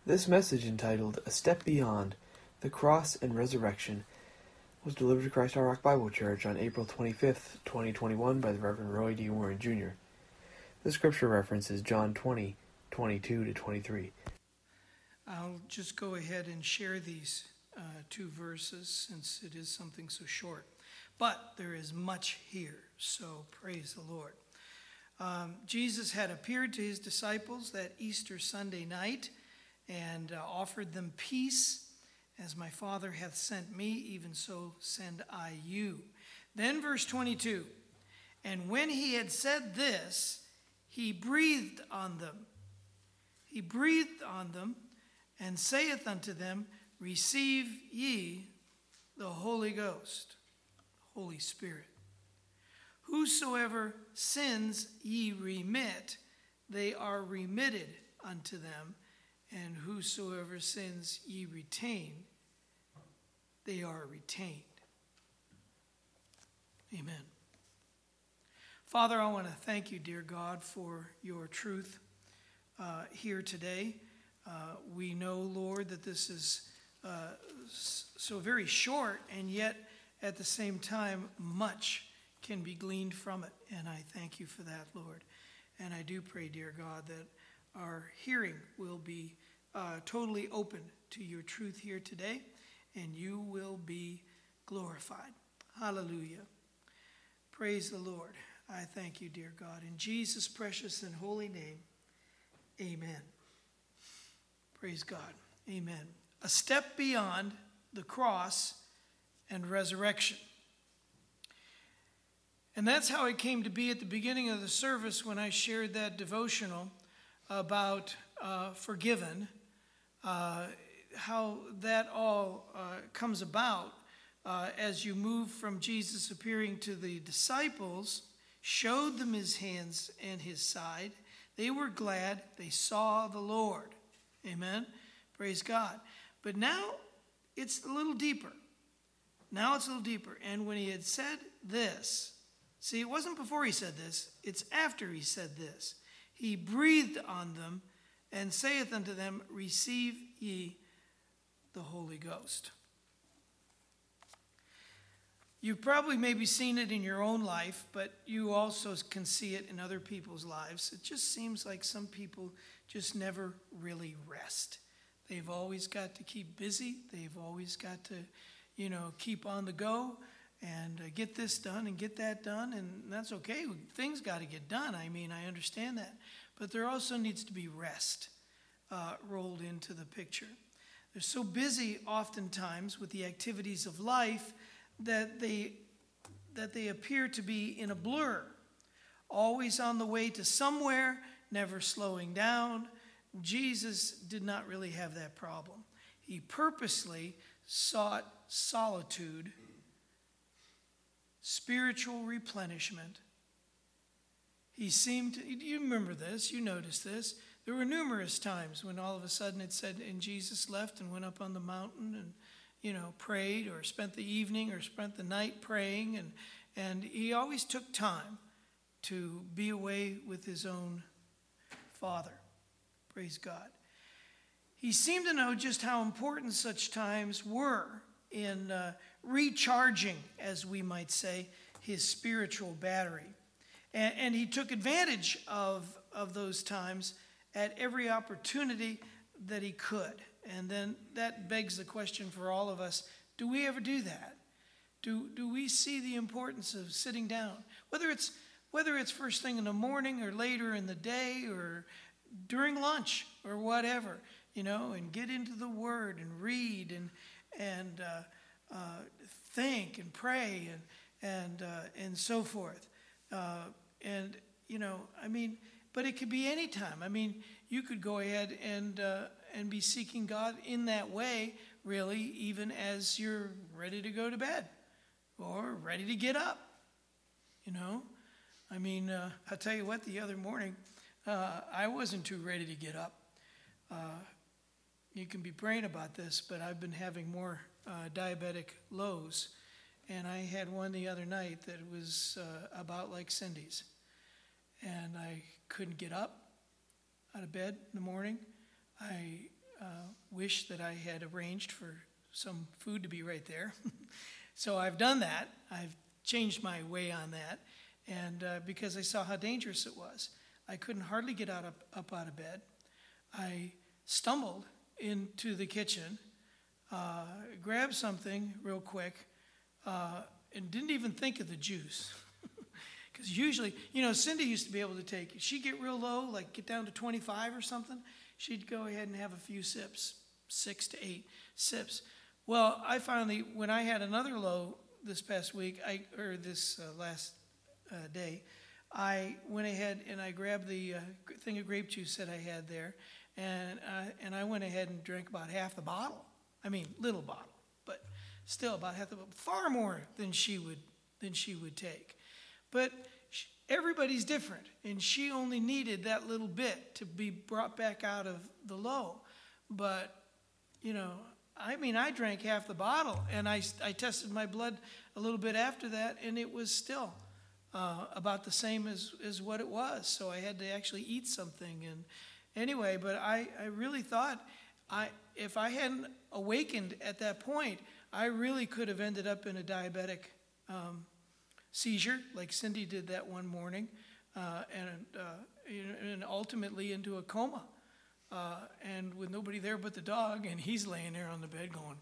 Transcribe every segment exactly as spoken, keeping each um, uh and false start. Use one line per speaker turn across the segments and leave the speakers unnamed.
This message, entitled A Step Beyond the Cross and Resurrection, was delivered to Christ Our Rock Bible Church on April twenty-fifth, twenty twenty-one by the Reverend Roy D. Warren, Junior The scripture reference is John twenty, twenty-two to twenty-three.
I'll just go ahead and share these uh, two verses since it is something so short. But there is much here, so praise the Lord. Um, Jesus had appeared to his disciples that Easter Sunday night and uh, offered them peace. As my Father hath sent me, even so send I you. Then verse twenty-two, and when he had said this, he breathed on them. He breathed on them and saith unto them, receive ye the Holy Ghost, Holy Spirit. Whosoever sins ye remit, they are remitted unto them. And whosoever sins ye retain, they are retained. Amen. Father, I want to thank you, dear God, for your truth uh, here today. Uh, we know, Lord, that this is uh, so very short, and yet at the same time, much can be gleaned from it. And I thank you for that, Lord. And I do pray, dear God, that our hearing will be uh, totally open to your truth here today, and you will be glorified. Hallelujah. Praise the Lord. I thank you, dear God. In Jesus' precious and holy name, amen. Praise God. Amen. A step beyond the cross and resurrection. And that's how it came to be at the beginning of the service when I shared that devotional about uh, forgiven, uh, how that all uh, comes about uh, as you move from Jesus appearing to the disciples, showed them his hands and his side. They were glad they saw the Lord. Amen. Praise God. But now it's a little deeper. Now it's a little deeper. And when he had said this, see, it wasn't before he said this, it's after he said this. He breathed on them and saith unto them, receive ye the Holy Ghost. You've probably maybe seen it in your own life, but you also can see it in other people's lives. It just seems like some people just never really rest. They've always got to keep busy. They've always got to, you know, keep on the go and uh, get this done and get that done. And that's okay. Things got to get done. I mean, I understand that. But there also needs to be rest uh, rolled into the picture. They're so busy oftentimes with the activities of life that they that they appear to be in a blur, always on the way to somewhere, never slowing down. Jesus did not really have that problem. He purposely sought solitude, spiritual replenishment. He seemed to, you remember this, you noticed this. There were numerous times when all of a sudden it said, and Jesus left and went up on the mountain and, you know, prayed or spent the evening or spent the night praying. And, and he always took time to be away with his own Father. Praise God. He seemed to know just how important such times were in uh, recharging, as we might say, his spiritual battery. And, and he took advantage of, of those times at every opportunity that he could. And then that begs the question for all of us, do we ever do that? Do, do we see the importance of sitting down? Whether it's, whether it's first thing in the morning or later in the day or during lunch or whatever, you know, and get into the Word and read and, and uh, uh, think and pray and, and, uh, and so forth. Uh, and, you know, I mean, but it could be any time. I mean, you could go ahead and uh, and be seeking God in that way, really, even as you're ready to go to bed or ready to get up. You know, I mean, uh, I'll tell you what, the other morning, uh, I wasn't too ready to get up. Uh, you can be praying about this, but I've been having more uh, diabetic lows. And I had one the other night that was uh, about like Cindy's. And I couldn't get up out of bed in the morning. I uh, wish that I had arranged for some food to be right there. So I've done that. I've changed my way on that, and uh, because I saw how dangerous it was. I couldn't hardly get out up, up out of bed. I stumbled into the kitchen, uh, grabbed something real quick, uh, and didn't even think of the juice. Because usually, you know, Cindy used to be able to take, she'd get real low, like get down to twenty-five or something. She'd go ahead and have a few sips, six to eight sips. Well, I finally, when I had another low this past week, I or this uh, last uh, day, I went ahead and I grabbed the uh, thing of grape juice that I had there, and uh, and I went ahead and drank about half the bottle. I mean, little bottle, but still about half the bottle, far more than she would than she would take. But she, everybody's different, and she only needed that little bit to be brought back out of the low. But, you know, I mean, I drank half the bottle, and I, I tested my blood a little bit after that, and it was still uh, about the same as, as what it was. So I had to actually eat something. And anyway, but I, I really thought I if I hadn't awakened at that point, I really could have ended up in a diabetic um seizure, like Cindy did that one morning, uh, and uh, and ultimately into a coma, uh, and with nobody there but the dog, and he's laying there on the bed going,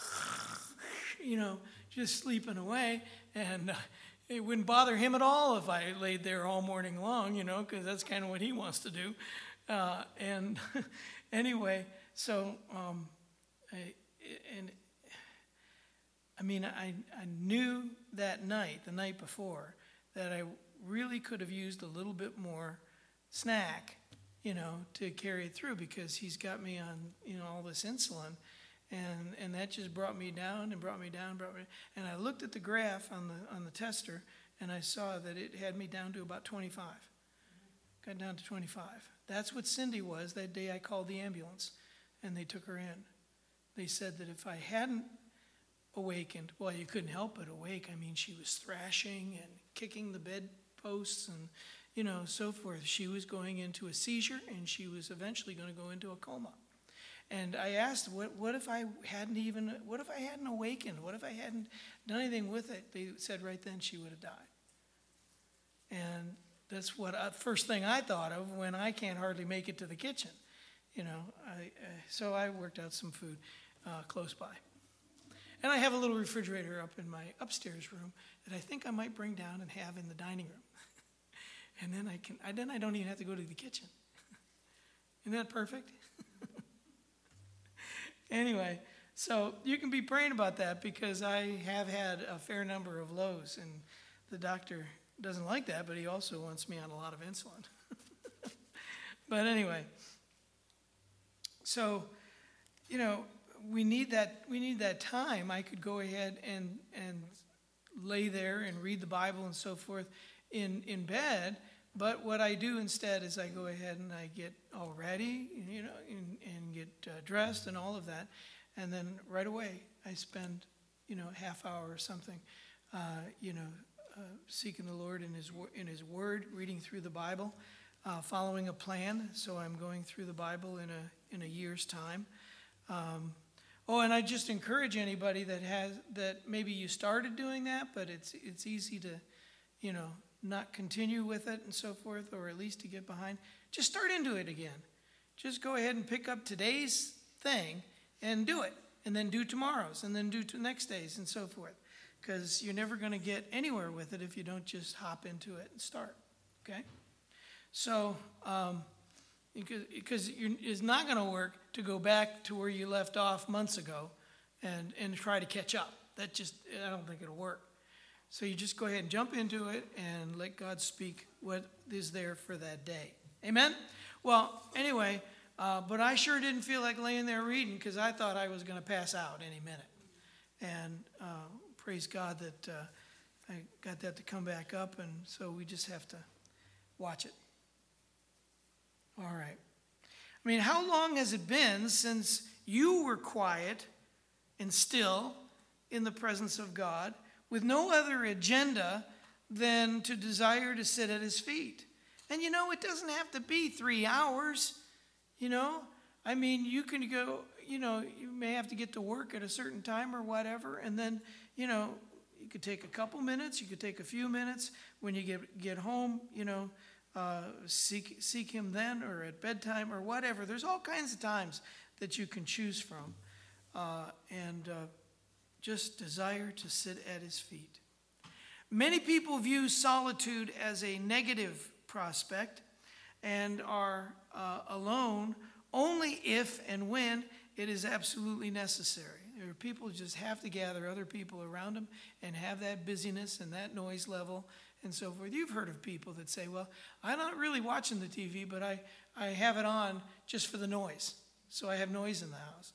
you know, just sleeping away, and uh, it wouldn't bother him at all if I laid there all morning long, you know, because that's kind of what he wants to do, uh, and anyway, so um, I, and. I mean, I, I knew that night, the night before, that I really could have used a little bit more snack, you know, to carry it through, because he's got me on, you know, all this insulin, and and that just brought me down and brought me down, brought me. And I looked at the graph on the on the tester, and I saw that it had me down to about twenty-five. Got down to twenty-five. That's what Cindy was that day I called the ambulance, and they took her in. They said that if I hadn't awakened. Well, you couldn't help but awake. I mean, she was thrashing and kicking the bedposts and, you know, so forth. She was going into a seizure, and she was eventually going to go into a coma. And I asked, what, what if I hadn't even, what if I hadn't awakened? What if I hadn't done anything with it? They said right then she would have died. And that's what I, first thing I thought of when I can't hardly make it to the kitchen. You know, I, uh, so I worked out some food uh, close by. And I have a little refrigerator up in my upstairs room that I think I might bring down and have in the dining room. And then I can, I, then I don't even have to go to the kitchen. Isn't that perfect? Anyway, so you can be praying about that, because I have had a fair number of lows, and the doctor doesn't like that, but he also wants me on a lot of insulin. But anyway, so, you know, we need that we need that time. I could go ahead and and lay there and read the Bible and so forth in in bed, but what I do instead is I go ahead and I get all ready, you know, and, and get uh, dressed and all of that, and then right away I spend, you know, a half hour or something, uh, you know, uh, seeking the Lord in His in His Word, reading through the Bible, uh, following a plan. So I'm going through the Bible in a in a year's time. Um, Oh, and I just encourage anybody that has that maybe you started doing that, but it's it's easy to, you know, not continue with it and so forth, or at least to get behind. Just start into it again. Just go ahead and pick up today's thing and do it, and then do tomorrow's, and then do to next day's, and so forth. Because you're never going to get anywhere with it if you don't just hop into it and start. Okay? So, um, because, because you're, it's not going to work to go back to where you left off months ago and, and try to catch up. That just, I don't think it'll work. So you just go ahead and jump into it and let God speak what is there for that day. Amen? Well, anyway, uh, but I sure didn't feel like laying there reading, because I thought I was going to pass out any minute. And uh, praise God that uh, I got that to come back up, and so we just have to watch it. All right. I mean, how long has it been since you were quiet and still in the presence of God with no other agenda than to desire to sit at His feet? And you know, it doesn't have to be three hours. You know, I mean, you can go, you know, you may have to get to work at a certain time or whatever, and then, you know, you could take a couple minutes, you could take a few minutes. When you get get home, you know, uh, seek seek him then, or at bedtime or whatever. There's all kinds of times that you can choose from, uh, and uh, just desire to sit at his feet. Many people view solitude as a negative prospect and are uh, alone only if and when it is absolutely necessary. There are people who just have to gather other people around them and have that busyness and that noise level and so forth. You've heard of people that say, well, I'm not really watching the T V, but I, I have it on just for the noise. So I have noise in the house.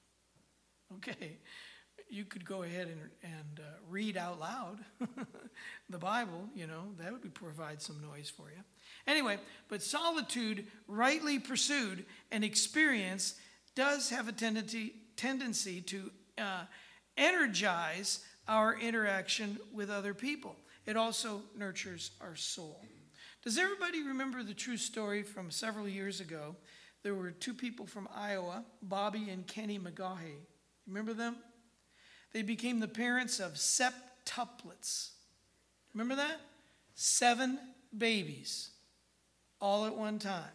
Okay, you could go ahead and, and uh, read out loud the Bible, you know, that would provide some noise for you. Anyway, but solitude, rightly pursued and experienced, does have a tendency, tendency to uh, energize our interaction with other people. It also nurtures our soul. Does everybody remember the true story from several years ago? There were two people from Iowa, Bobby and Kenny McGaughey. Remember them? They became the parents of septuplets. Remember that? Seven babies, all at one time.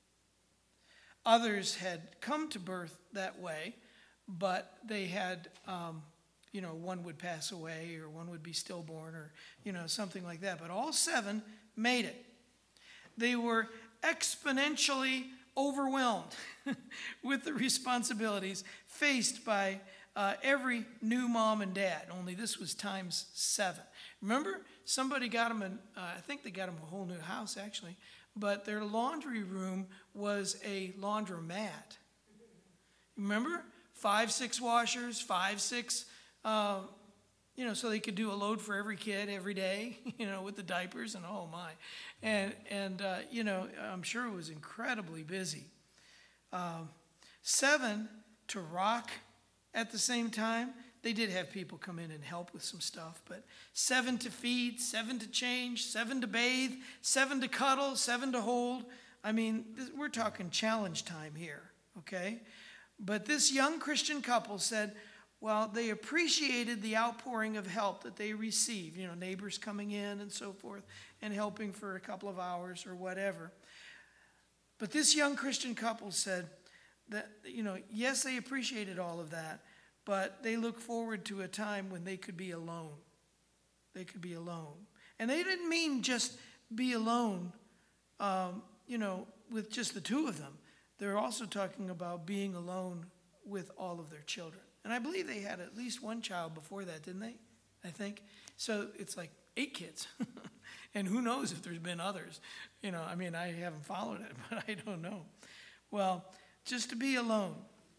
Others had come to birth that way, but they had, um, you know, one would pass away or one would be stillborn or, you know, something like that. But all seven made it. They were exponentially overwhelmed with the responsibilities faced by uh, every new mom and dad, only this was times seven. Remember, somebody got them, an, uh, I think they got them a whole new house actually, but their laundry room was a laundromat. Remember? Five, six washers, five, six, uh, you know, so they could do a load for every kid every day, you know, with the diapers and oh my. And, and uh, you know, I'm sure it was incredibly busy. Um, seven to rock at the same time. They did have people come in and help with some stuff, but seven to feed, seven to change, seven to bathe, seven to cuddle, seven to hold. I mean, this, we're talking challenge time here, okay? But this young Christian couple said, well, they appreciated the outpouring of help that they received, you know, neighbors coming in and so forth and helping for a couple of hours or whatever. But this young Christian couple said that, you know, yes, they appreciated all of that, but they look forward to a time when they could be alone. They could be alone. And they didn't mean just be alone, um, you know, with just the two of them. They're also talking about being alone with all of their children. And I believe they had at least one child before that, didn't they? I think. So it's like eight kids. And who knows if there's been others. You know, I mean, I haven't followed it, but I don't know. Well, just to be alone.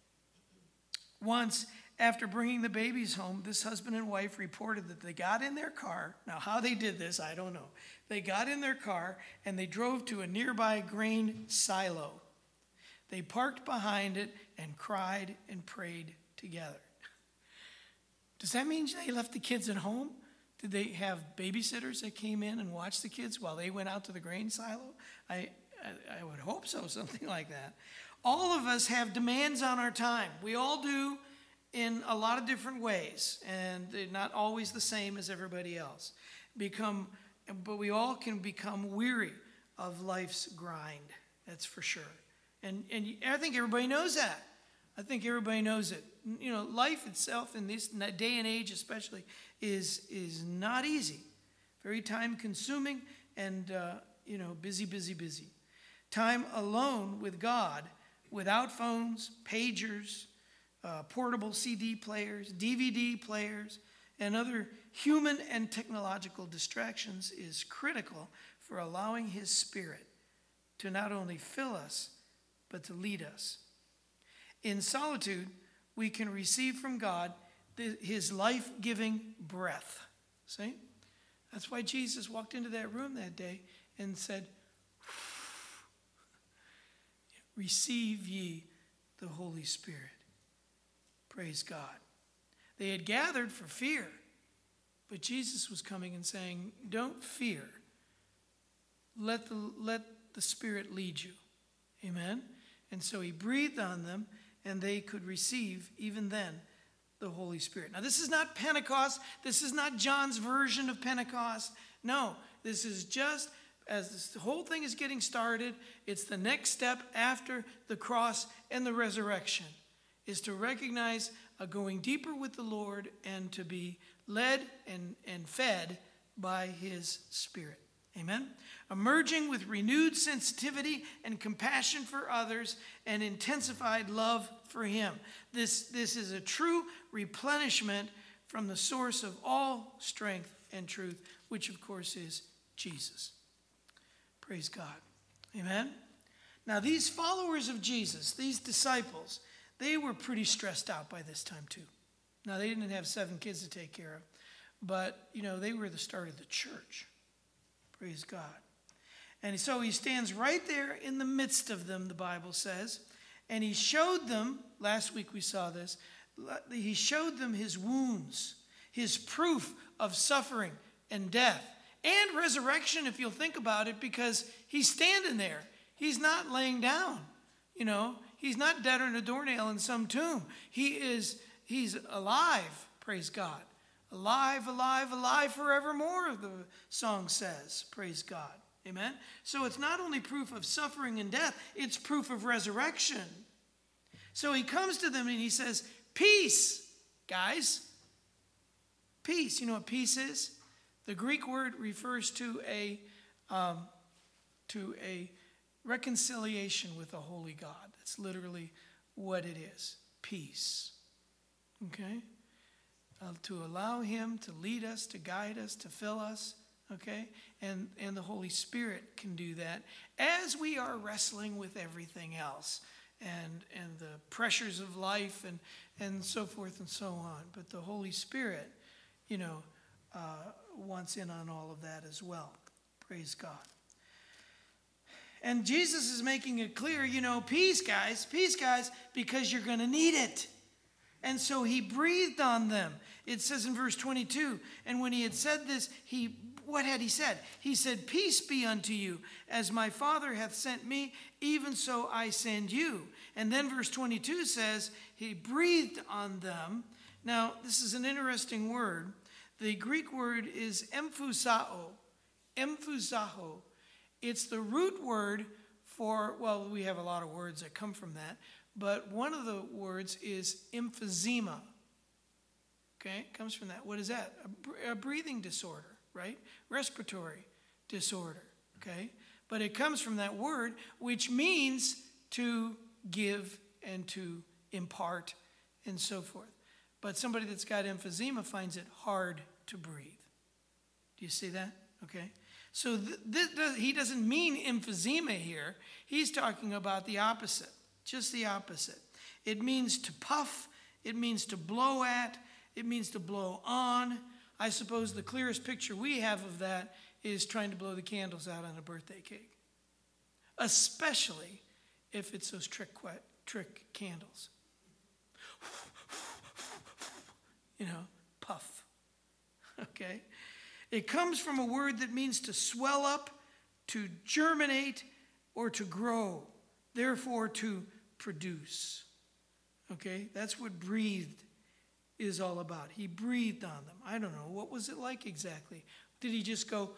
Once, after bringing the babies home, this husband and wife reported that they got in their car. Now, how they did this, I don't know. They got in their car and they drove to a nearby grain silo. They parked behind it and cried and prayed together. Does that mean they left the kids at home? Did they have babysitters that came in and watched the kids while they went out to the grain silo? I, I, I would hope so, something like that. All of us have demands on our time. We all do in a lot of different ways, and they're not always the same as everybody else. Become, but we all can become weary of life's grind, that's for sure. And, and I think everybody knows that. I think everybody knows it. You know, life itself in this day and age especially is, is not easy. Very time-consuming and, uh, you know, busy, busy, busy. Time alone with God, without phones, pagers, uh, portable C D players, D V D players, and other human and technological distractions is critical for allowing His Spirit to not only fill us, but to lead us. In solitude, we can receive from God the, His life-giving breath. See? That's why Jesus walked into that room that day and said, receive ye the Holy Spirit. Praise God. They had gathered for fear, but Jesus was coming and saying, don't fear. Let the, let the Spirit lead you. Amen? And so he breathed on them, and they could receive, even then, the Holy Spirit. Now, this is not Pentecost. This is not John's version of Pentecost. No, this is just as this whole thing is getting started, it's the next step after the cross and the resurrection, is to recognize a going deeper with the Lord and to be led and, and fed by his Spirit. Amen? Emerging with renewed sensitivity and compassion for others and intensified love for him. This, this is a true replenishment from the source of all strength and truth, which of course is Jesus. Praise God. Amen? Now these followers of Jesus, these disciples, they were pretty stressed out by this time too. Now they didn't have seven kids to take care of, but you know, they were the start of the church. Praise God. And so he stands right there in the midst of them, the Bible says, and he showed them, last week we saw this, he showed them his wounds, his proof of suffering and death and resurrection, if you'll think about it, because he's standing there. He's not laying down, you know. He's not dead on a doornail in some tomb. He is, he's alive, praise God. Alive, alive, alive forevermore, the song says, praise God. Amen? So it's not only proof of suffering and death, it's proof of resurrection. So he comes to them and he says, peace, guys. Peace. You know what peace is? The Greek word refers to a, um, to a reconciliation with a holy God. That's literally what it is. Peace. Okay? Uh, to allow him to lead us, to guide us, to fill us. Okay? And, and the Holy Spirit can do that as we are wrestling with everything else and, and the pressures of life and, and so forth and so on. But the Holy Spirit, you know, uh, wants in on all of that as well. Praise God. And Jesus is making it clear, you know, peace, guys, peace, guys, because you're going to need it. And so he breathed on them. It says in verse twenty-two, and when he had said this, he, what had he said? He said, peace be unto you. As my Father hath sent me, even so I send you. And then verse twenty-two says, he breathed on them. Now, this is an interesting word. The Greek word is emphusao. Emphusao. It's the root word for, well, we have a lot of words that come from that, but one of the words is emphysema. Okay, it comes from that. What is that? A, a breathing disorder, right? Respiratory disorder, okay? But it comes from that word, which means to give and to impart and so forth. But somebody that's got emphysema finds it hard to breathe. Do you see that? Okay. So th- th- he doesn't mean emphysema here. He's talking about the opposite, just the opposite. It means to puff. It means to blow at. It means to blow on. I suppose the clearest picture we have of that is trying to blow the candles out on a birthday cake, especially if it's those trick, trick candles. You know, puff. Okay? It comes from a word that means to swell up, to germinate, or to grow. Therefore, to produce. Okay? That's what breathed is all about. He breathed on them. I don't know. What was it like exactly? Did he just go,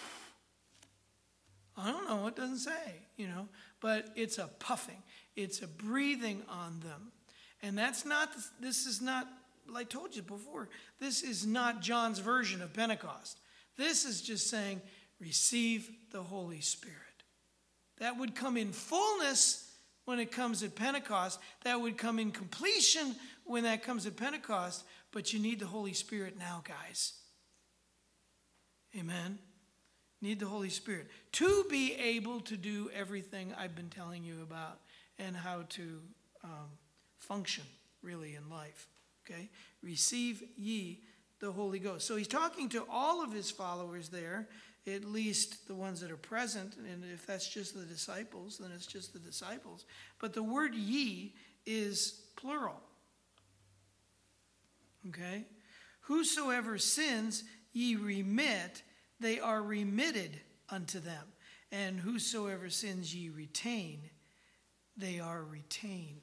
I don't know. It doesn't say, you know. But it's a puffing. It's a breathing on them. And that's not, this is not, like I told you before, this is not John's version of Pentecost. This is just saying, receive the Holy Spirit. That would come in fullness when it comes at Pentecost. That would come in completion when that comes at Pentecost. But you need the Holy Spirit now, guys. Amen? Need the Holy Spirit to be able to do everything I've been telling you about and how to um, function really in life. Okay? Receive ye the Holy Ghost. So he's talking to all of his followers there, at least the ones that are present. And if that's just the disciples, then it's just the disciples. But the word ye is plural. Okay? Whosoever sins ye remit, they are remitted unto them. And whosoever sins ye retain, they are retained.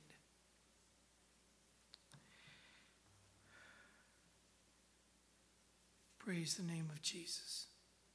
Praise the name of Jesus.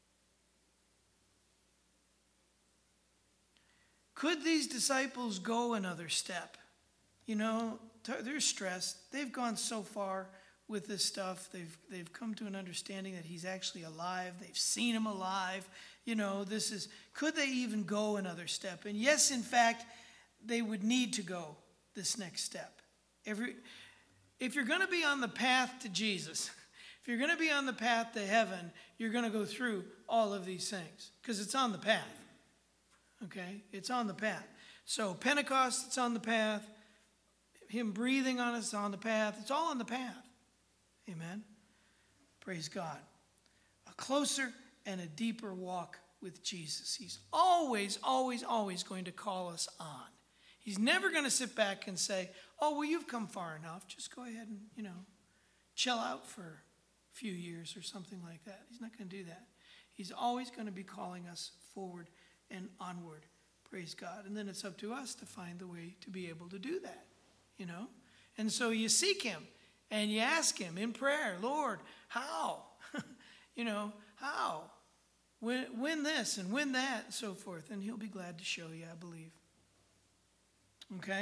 Could these disciples go another step? You know, they're stressed. They've gone so far with this stuff. They've they've come to an understanding that he's actually alive. They've seen him alive. You know, this is, could they even go another step? And yes, in fact, they would need to go this next step. Every, if you're going to be on the path to Jesus, if you're going to be on the path to heaven, you're going to go through all of these things because it's on the path. Okay? It's on the path. So Pentecost, it's on the path. Him breathing on us is on the path. It's all on the path. Amen? Praise God. A closer and a deeper walk with Jesus. He's always, always, always going to call us on. He's never going to sit back and say, oh, well, you've come far enough. Just go ahead and, you know, chill out for a few years or something like that. He's not going to do that. He's always going to be calling us forward and onward. Praise God. And then it's up to us to find the way to be able to do that, you know. And so you seek him and you ask him in prayer, Lord, how? you know, how? Win, win this and win that and so forth. And he'll be glad to show you, I believe. Okay?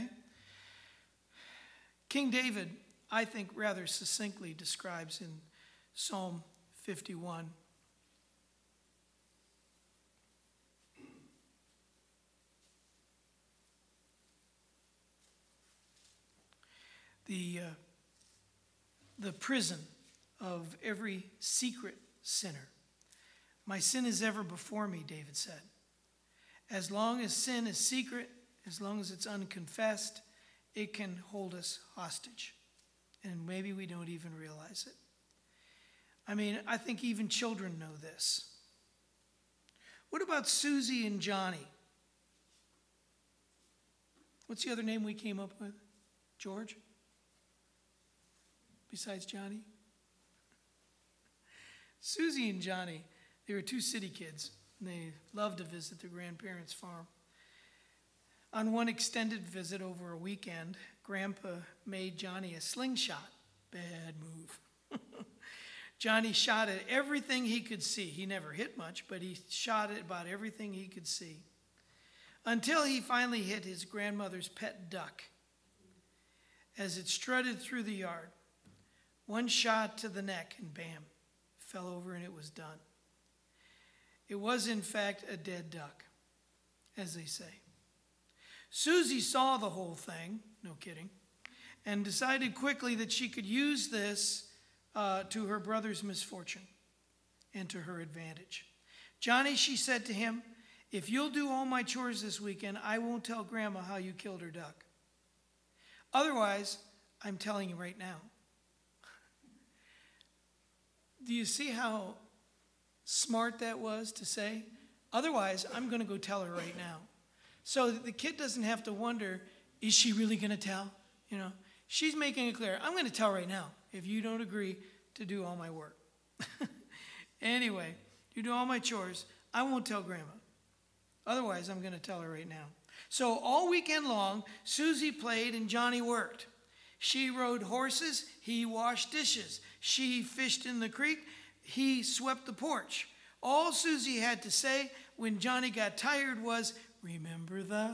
King David, I think, rather succinctly describes in Psalm fifty-one. The, uh, the prison of every secret sinner. My sin is ever before me, David said. As long as sin is secret, as long as it's unconfessed, it can hold us hostage. And maybe we don't even realize it. I mean, I think even children know this. What about Susie and Johnny? What's the other name we came up with? George? Besides Johnny? Susie and Johnny, they were two city kids. And they loved to visit their grandparents' farm. On one extended visit over a weekend, Grandpa made Johnny a slingshot. Bad move. Johnny shot at everything he could see. He never hit much, but he shot at about everything he could see. Until he finally hit his grandmother's pet duck. As it strutted through the yard, one shot to the neck and bam, fell over and it was done. It was in fact a dead duck, as they say. Susie saw the whole thing, no kidding, and decided quickly that she could use this uh, to her brother's misfortune and to her advantage. Johnny, she said to him, if you'll do all my chores this weekend, I won't tell Grandma how you killed her duck. Otherwise, I'm telling you right now. Do you see how smart that was to say? Otherwise, I'm going to go tell her right now. So the kid doesn't have to wonder, is she really going to tell? You know, she's making it clear, I'm going to tell right now if you don't agree to do all my work. Anyway, you do all my chores, I won't tell Grandma. Otherwise, I'm going to tell her right now. So all weekend long, Susie played and Johnny worked. She rode horses, he washed dishes. She fished in the creek, he swept the porch. All Susie had to say when Johnny got tired was, remember the?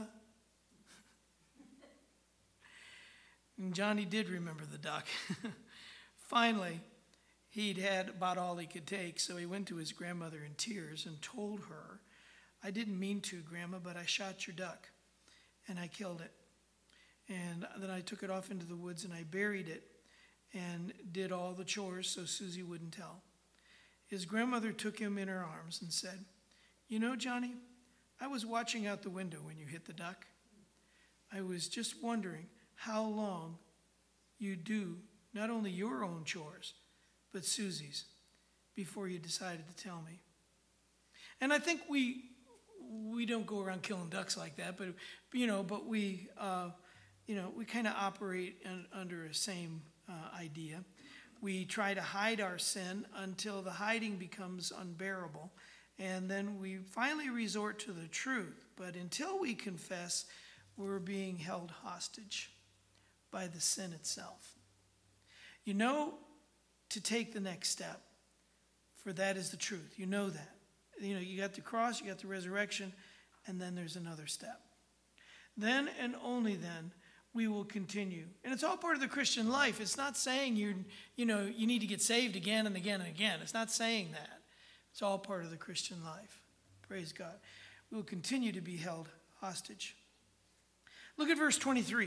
And Johnny did remember the duck. Finally, he'd had about all he could take, so he went to his grandmother in tears and told her, I didn't mean to, Grandma, but I shot your duck, and I killed it. And then I took it off into the woods, and I buried it, and did all the chores so Susie wouldn't tell. His grandmother took him in her arms and said, you know, Johnny, I was watching out the window when you hit the duck. I was just wondering how long you do not only your own chores, but Susie's, before you decided to tell me. And I think we we don't go around killing ducks like that, but you know, but we uh, you know we kind of operate in, under a same uh, idea. We try to hide our sin until the hiding becomes unbearable, and then we finally resort to the truth. But until we confess, we're being held hostage by the sin itself. You know to take the next step, for that is the truth. You know that. You know, you got the cross, you got the resurrection, and then there's another step. Then and only then we will continue. And it's all part of the Christian life. It's not saying you you know you need to get saved again and again and again. It's not saying that. It's all part of the Christian life. Praise God. We will continue to be held hostage. Look at verse twenty-three.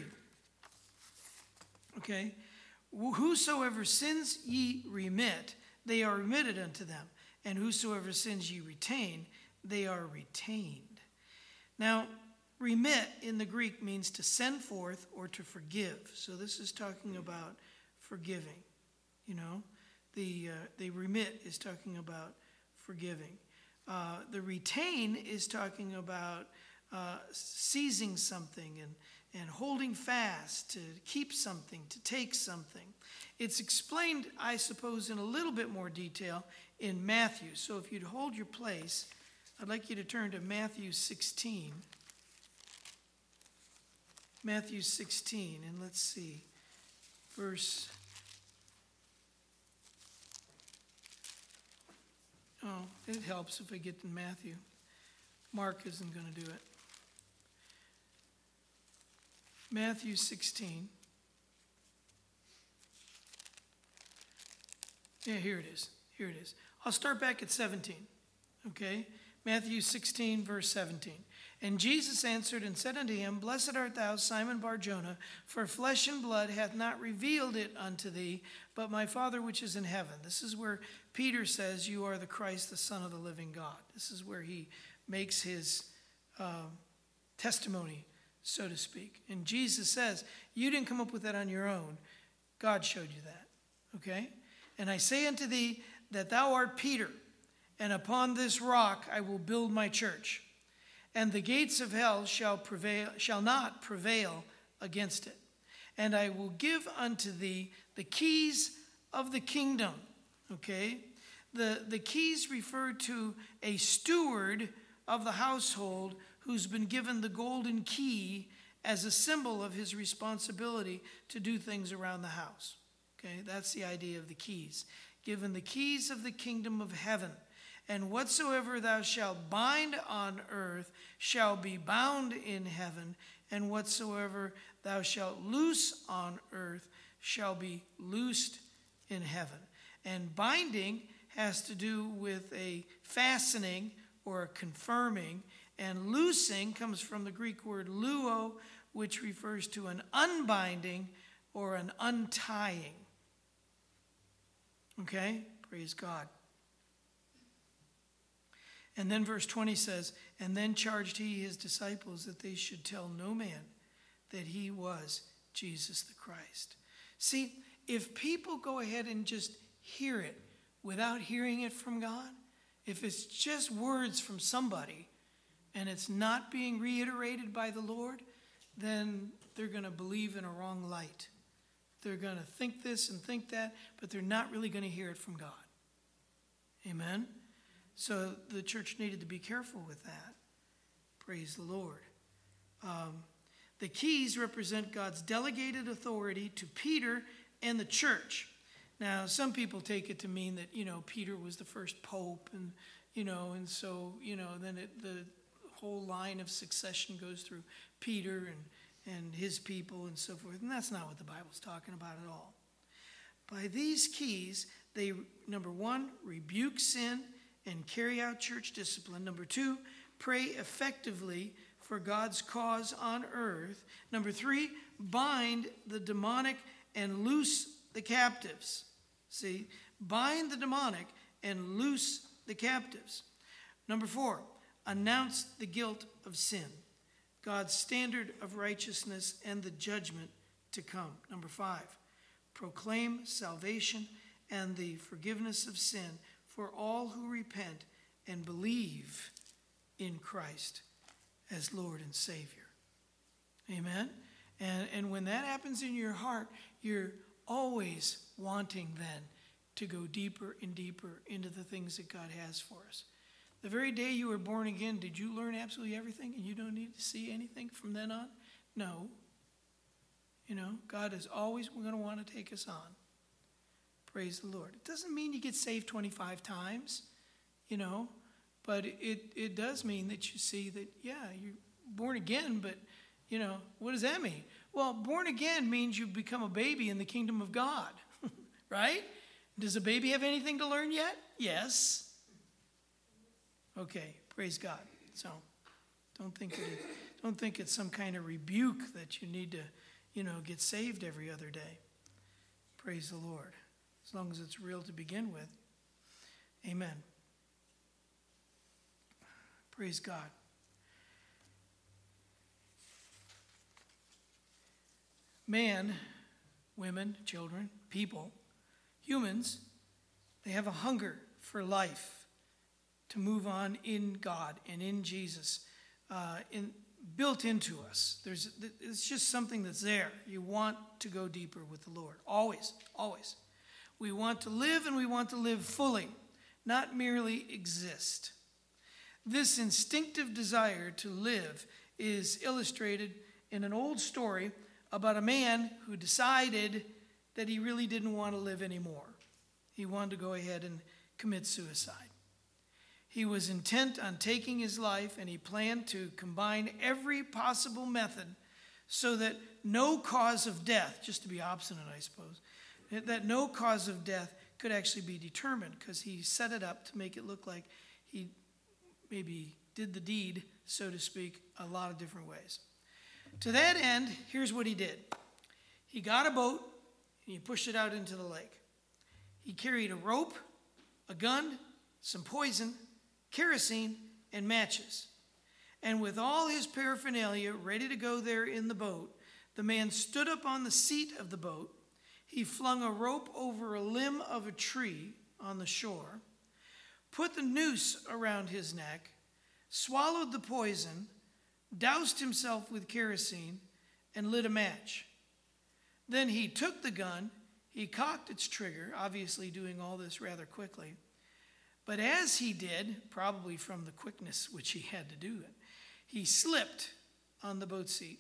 Okay. Whosoever sins ye remit, they are remitted unto them. And whosoever sins ye retain, they are retained. Now, remit in the Greek means to send forth or to forgive. So this is talking about forgiving. You know, the uh, the remit is talking about forgiving. Uh, the retain is talking about uh, seizing something and, and holding fast, to keep something, to take something. It's explained, I suppose, in a little bit more detail in Matthew. So if you'd hold your place, I'd like you to turn to Matthew sixteen. Matthew sixteen, and let's see, verse, oh, it helps if I get to Matthew. Mark isn't going to do it. Matthew sixteen. Yeah, here it is. Here it is. I'll start back at seventeen. Okay? Matthew sixteen, verse seventeen. And Jesus answered and said unto him, Blessed art thou, Simon Bar-Jonah, for flesh and blood hath not revealed it unto thee, but my Father which is in heaven. This is where Peter says, You are the Christ, the Son of the living God. This is where he makes his uh, testimony, so to speak. And Jesus says, You didn't come up with that on your own. God showed you that. Okay? And I say unto thee that thou art Peter, and upon this rock I will build my church, and the gates of hell shall prevail, shall not prevail against it. And I will give unto thee the keys of the kingdom. Okay? The, the keys refer to a steward of the household who's been given the golden key as a symbol of his responsibility to do things around the house. Okay? That's the idea of the keys. Given the keys of the kingdom of heaven. And whatsoever thou shalt bind on earth shall be bound in heaven, and whatsoever thou shalt loose on earth shall be loosed in heaven. And binding has to do with a fastening or a confirming, and loosing comes from the Greek word luo, which refers to an unbinding or an untying. Okay? Praise God. And then verse twenty says, And then charged he his disciples that they should tell no man that he was Jesus the Christ. See, if people go ahead and just hear it without hearing it from God, if it's just words from somebody and it's not being reiterated by the Lord, then they're going to believe in a wrong light. They're going to think this and think that, but they're not really going to hear it from God. Amen? So the church needed to be careful with that. Praise the Lord. Um, the keys represent God's delegated authority to Peter and the church. Now, some people take it to mean that, you know, Peter was the first pope, and, you know, and so, you know, then it, the whole line of succession goes through Peter and, and his people and so forth. And that's not what the Bible's talking about at all. By these keys, they, number one, rebuke sin and carry out church discipline. Number two, pray effectively for God's cause on earth. Number three, bind the demonic and loose the captives. See, bind the demonic and loose the captives. Number four, announce the guilt of sin, God's standard of righteousness and the judgment to come. Number five, proclaim salvation and the forgiveness of sin for all who repent and believe in Christ as Lord and Savior. Amen? And, and when that happens in your heart, you're always wanting then to go deeper and deeper into the things that God has for us. The very day you were born again, did you learn absolutely everything and you don't need to see anything from then on? No. You know, God is always going to want to take us on. Praise the Lord. It doesn't mean you get saved twenty-five times, you know, but it, it does mean that you see that, yeah, you're born again, but, you know, what does that mean? Well, born again means you become a baby in the kingdom of God, right? Does a baby have anything to learn yet? Yes. Okay, praise God. So don't think that it, don't think it's some kind of rebuke that you need to, you know, get saved every other day. Praise the Lord. As long as it's real to begin with. Amen. Praise God. Man, women, children, people, humans, they have a hunger for life to move on in God and in Jesus, uh, in, built into us. There's, it's just something that's there. You want to go deeper with the Lord. Always, always. We want to live, and we want to live fully, not merely exist. This instinctive desire to live is illustrated in an old story about a man who decided that he really didn't want to live anymore. He wanted to go ahead and commit suicide. He was intent on taking his life, and he planned to combine every possible method so that no cause of death, just to be obstinate, I suppose, that no cause of death could actually be determined, because he set it up to make it look like he maybe did the deed, so to speak, a lot of different ways. To that end, here's what he did. He got a boat, and he pushed it out into the lake. He carried a rope, a gun, some poison, kerosene, and matches. And with all his paraphernalia ready to go there in the boat, the man stood up on the seat of the boat. He flung a rope over a limb of a tree on the shore, put the noose around his neck, swallowed the poison, doused himself with kerosene, and lit a match. Then he took the gun, he cocked its trigger, obviously doing all this rather quickly. But as he did, probably from the quickness which he had to do it, he slipped on the boat seat.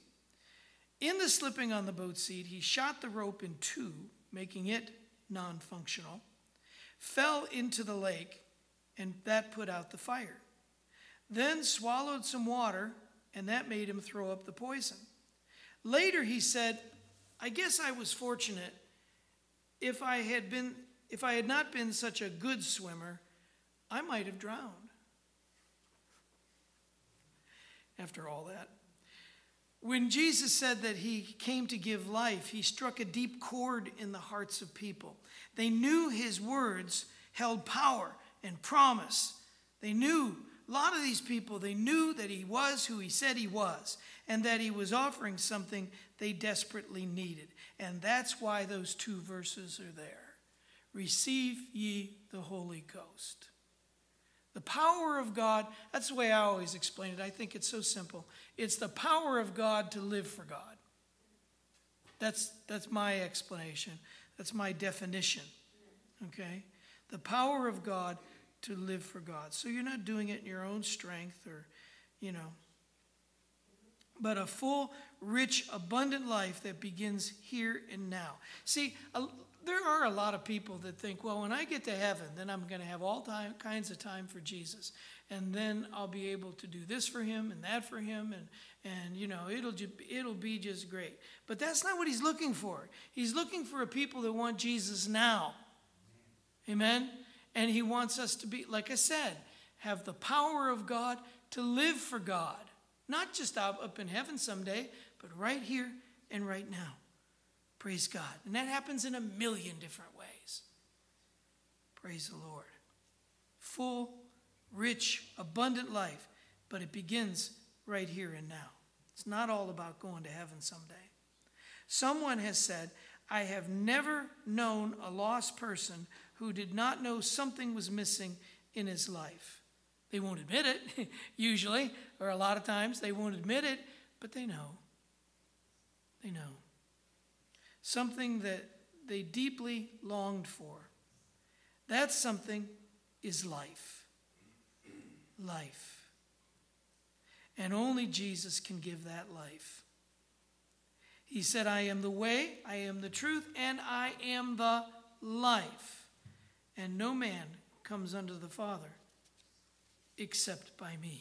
In the slipping on the boat seat, he shot the rope in two, making it non-functional, fell into the lake, and that put out the fire. Then swallowed some water, and that made him throw up the poison. Later he said, I guess I was fortunate. If I had been, if I had not been such a good swimmer, I might have drowned. After all that. When Jesus said that he came to give life, he struck a deep chord in the hearts of people. They knew his words held power and promise. They knew, a lot of these people, they knew that he was who he said he was, and that he was offering something they desperately needed. And that's why those two verses are there. Receive ye the Holy Ghost. The power of God, that's the way I always explain it. I think it's so simple. It's the power of God to live for God. That's, that's my explanation. That's my definition. Okay? The power of God to live for God. So you're not doing it in your own strength or, you know, but a full, rich, abundant life that begins here and now. See, a, there are a lot of people that think, well, when I get to heaven, then I'm going to have all time, kinds of time for Jesus. And then I'll be able to do this for him and that for him. And, and you know, it'll, ju- it'll be just great. But that's not what he's looking for. He's looking for a people that want Jesus now. Amen? And he wants us to be, like I said, have the power of God to live for God. Not just up, up in heaven someday, but right here and right now. Praise God. And that happens in a million different ways. Praise the Lord. Full, rich, abundant life, but it begins right here and now. It's not all about going to heaven someday. Someone has said, I have never known a lost person who did not know something was missing in his life. They won't admit it, usually, or a lot of times they won't admit it, but they know. They know. Something that they deeply longed for. That something is life. Life. And only Jesus can give that life. He said, I am the way, I am the truth, and I am the life. And no man comes unto the Father except by me.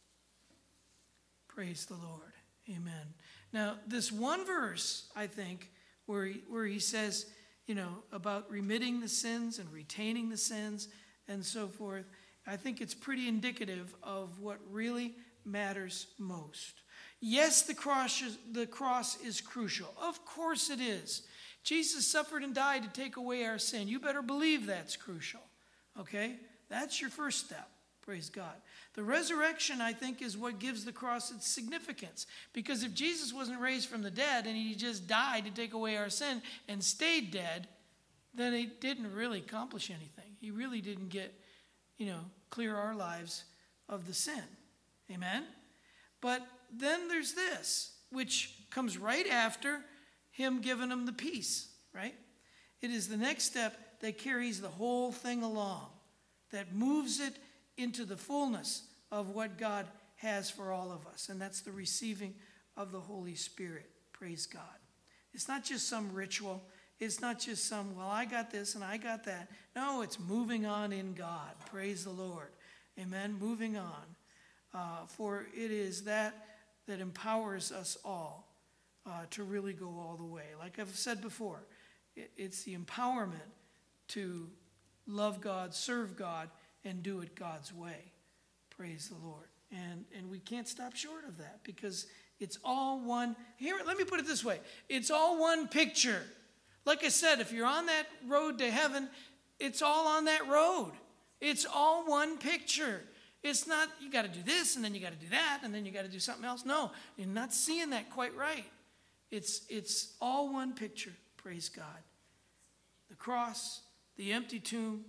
Praise the Lord. Amen. Now, this one verse, I think, where he, where he says, you know, about remitting the sins and retaining the sins and so forth, I think it's pretty indicative of what really matters most. Yes, the cross is, the cross is crucial. Of course it is. Jesus suffered and died to take away our sin. You better believe that's crucial. Okay? That's your first step. Praise God. The resurrection, I think, is what gives the cross its significance. Because if Jesus wasn't raised from the dead and he just died to take away our sin and stayed dead, then he didn't really accomplish anything. He really didn't get, you know, clear our lives of the sin. Amen? But then there's this, which comes right after him giving them the peace, right? It is the next step that carries the whole thing along, that moves it into the fullness of what God has for all of us. And that's the receiving of the Holy Spirit. Praise God. It's not just some ritual. It's not just some, well, I got this and I got that. No, it's moving on in God. Praise the Lord. Amen. Moving on. Uh, for it is that that empowers us all uh, to really go all the way. Like I've said before, it, it's the empowerment to love God, serve God, and do it God's way. Praise the Lord. And and we can't stop short of that because it's all one. Here, let me put it this way. It's all one picture. Like I said, if you're on that road to heaven, it's all on that road. It's all one picture. It's not, you got to do this, and then you got to do that, and then you got to do something else. No, you're not seeing that quite right. It's, it's all one picture. Praise God. The cross, the empty tomb,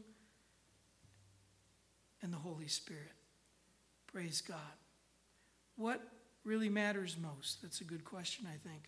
and the Holy Spirit. Praise God. What really matters most? That's a good question, I think.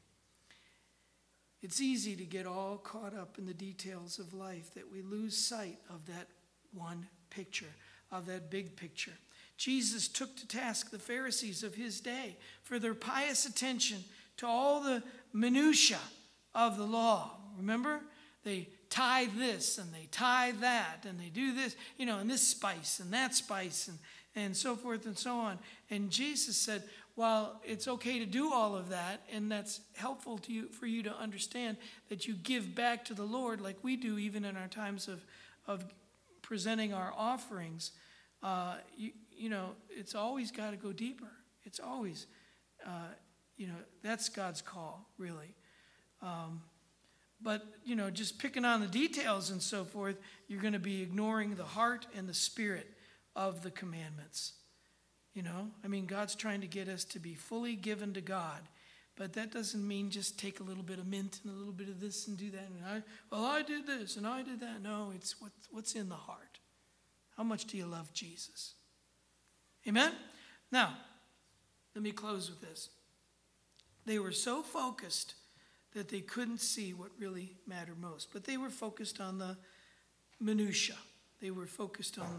It's easy to get all caught up in the details of life that we lose sight of that one picture, of that big picture. Jesus took to task the Pharisees of his day for their pious attention to all the minutiae of the law. Remember? They tithe this and they tithe that and they do this, you know, and this spice and that spice and, and so forth and so on. And Jesus said, while it's okay to do all of that, and that's helpful to you for you to understand that you give back to the Lord like we do even in our times of, of presenting our offerings, uh, you, you know, it's always got to go deeper. It's always, uh, you know, that's God's call, really. Um, but, you know, just picking on the details and so forth, you're going to be ignoring the heart and the spirit of the commandments. You know, I mean, God's trying to get us to be fully given to God. But that doesn't mean just take a little bit of mint and a little bit of this and do that. And I, well, I did this and I did that. No, it's what, what's in the heart. How much do you love Jesus? Amen? Now, let me close with this. They were so focused that they couldn't see what really mattered most. But they were focused on the minutia. They were focused on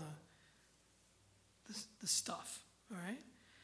the, the, the stuff. All right?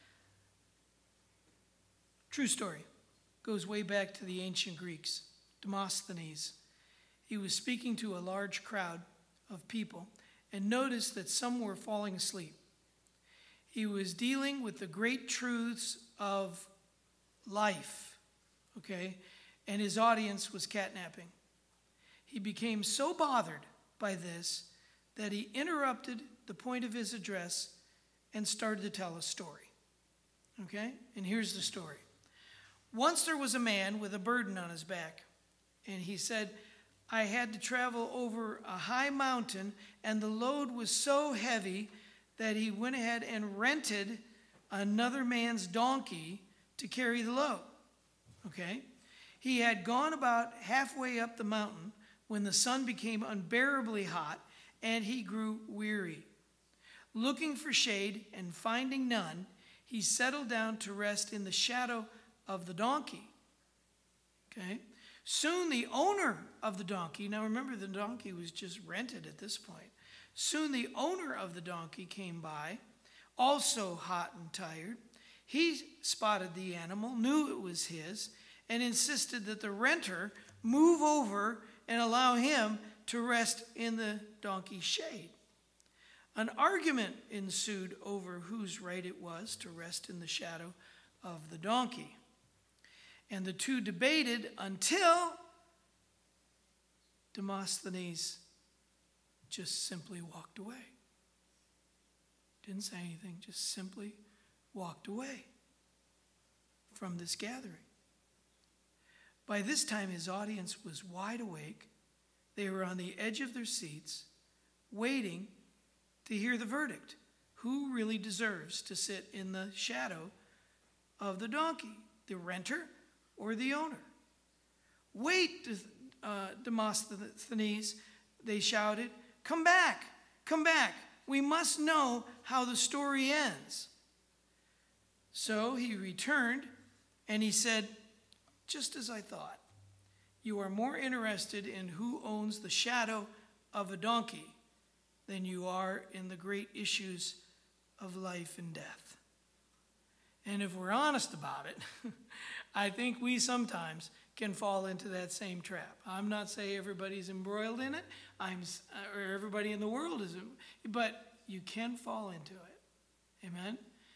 True story. Goes way back to the ancient Greeks. Demosthenes. He was speaking to a large crowd of people and noticed that some were falling asleep. He was dealing with the great truths of life, okay? And his audience was catnapping. He became so bothered by this that he interrupted the point of his address and started to tell a story. Okay? And here's the story. Once there was a man with a burden on his back, and he said, I had to travel over a high mountain, and the load was so heavy that he went ahead and rented another man's donkey to carry the load. Okay? He had gone about halfway up the mountain when the sun became unbearably hot, and he grew weary. Looking for shade and finding none, he settled down to rest in the shadow of the donkey. Okay? Soon the owner of the donkey, now remember the donkey was just rented at this point. Soon the owner of the donkey came by, also hot and tired. He spotted the animal, knew it was his, and insisted that the renter move over and allow him to rest in the donkey's shade. An argument ensued over whose right it was to rest in the shadow of the donkey. And the two debated until Demosthenes just simply walked away. Didn't say anything, just simply walked away from this gathering. By this time, his audience was wide awake. They were on the edge of their seats, waiting to hear the verdict. Who really deserves to sit in the shadow of the donkey, the renter or the owner? Wait, uh, Demosthenes, they shouted. Come back, come back. We must know how the story ends. So he returned and he said, just as I thought, you are more interested in who owns the shadow of a donkey than you are in the great issues of life and death. And if we're honest about it, I think we sometimes can fall into that same trap. I'm not saying everybody's embroiled in it, I'm, or everybody in the world is, but you can fall into it. Amen?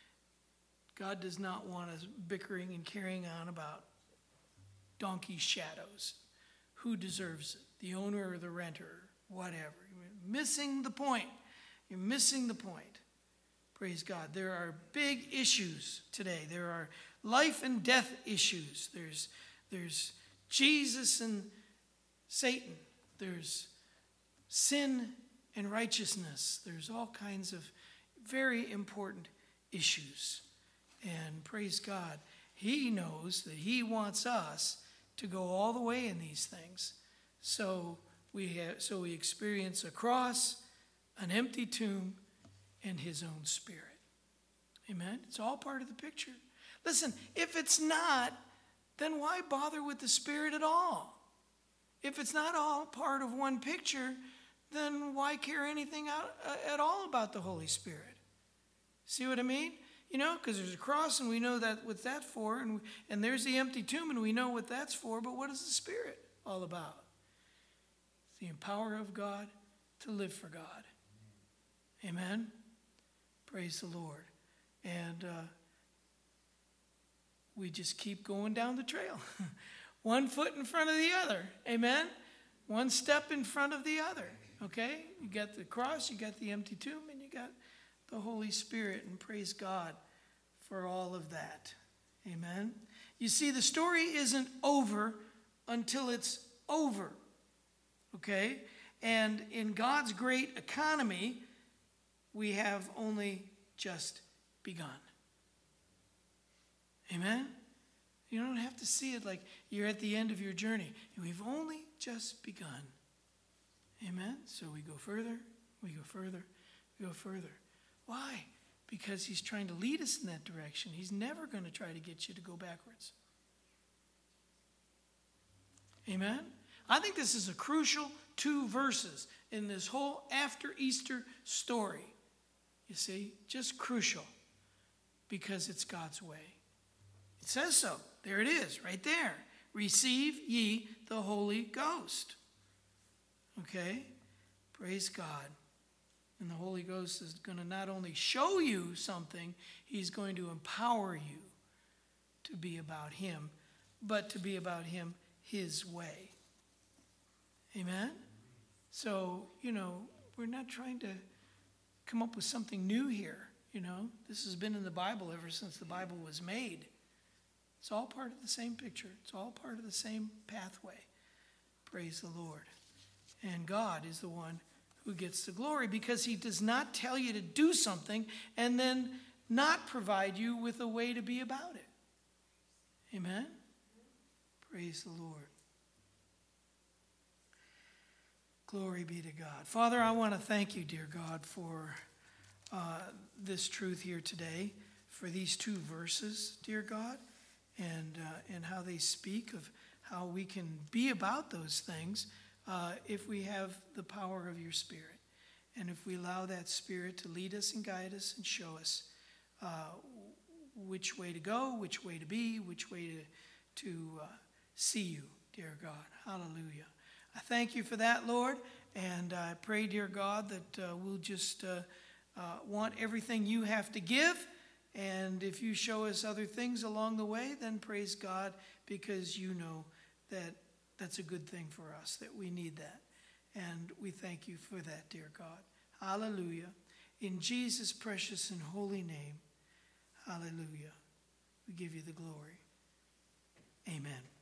God does not want us bickering and carrying on about donkey shadows. Who deserves it? The owner or the renter? Whatever. You're missing the point. You're missing the point. Praise God. There are big issues today. There are life and death issues. There's, there's Jesus and Satan. There's sin and righteousness. There's all kinds of very important issues. And praise God, he knows that he wants us to go all the way in these things. So we have, so we experience a cross, an empty tomb, and his own Spirit. Amen? It's all part of the picture. Listen, if it's not, then why bother with the Spirit at all? If it's not all part of one picture, then why care anything out, uh, at all about the Holy Spirit? See what I mean? You know, because there's a cross and we know that what that's for, and, and there's the empty tomb and we know what that's for, but what is the Spirit all about? It's the power of God to live for God. Amen? Praise the Lord. And uh, we just keep going down the trail. One foot in front of the other. Amen? One step in front of the other. Okay? You got the cross, you got the empty tomb, and you got the Holy Spirit, and praise God for all of that. Amen? You see, the story isn't over until it's over. Okay? And in God's great economy, we have only just begun. Amen? You don't have to see it like you're at the end of your journey. We've only just begun. Amen? So we go further, we go further, we go further. Why? Because he's trying to lead us in that direction. He's never going to try to get you to go backwards. Amen? I think this is a crucial two verses in this whole after Easter story. You see? Just crucial. Because it's God's way. It says so. There it is, right there. Receive ye the Holy Ghost. Okay? Praise God. And the Holy Ghost is going to not only show you something, he's going to empower you to be about him, but to be about him his way. Amen? So, you know, we're not trying to come up with something new here. You know, this has been in the Bible ever since the Bible was made. It's all part of the same picture. It's all part of the same pathway. Praise the Lord. And God is the one who gets the glory, because he does not tell you to do something and then not provide you with a way to be about it. Amen? Praise the Lord. Glory be to God. Father, I want to thank you, dear God, for uh, this truth here today, for these two verses, dear God, and, uh, and how they speak of how we can be about those things Uh, if we have the power of your Spirit, and if we allow that Spirit to lead us and guide us and show us uh, which way to go, which way to be, which way to, to uh, see you, dear God. Hallelujah. I thank you for that, Lord, and I pray, dear God, that uh, we'll just uh, uh, want everything you have to give, and if you show us other things along the way, then praise God, because you know that that's a good thing for us, that we need that, and we thank you for that, dear God. Hallelujah. In Jesus' precious and holy name, hallelujah, we give you the glory. Amen.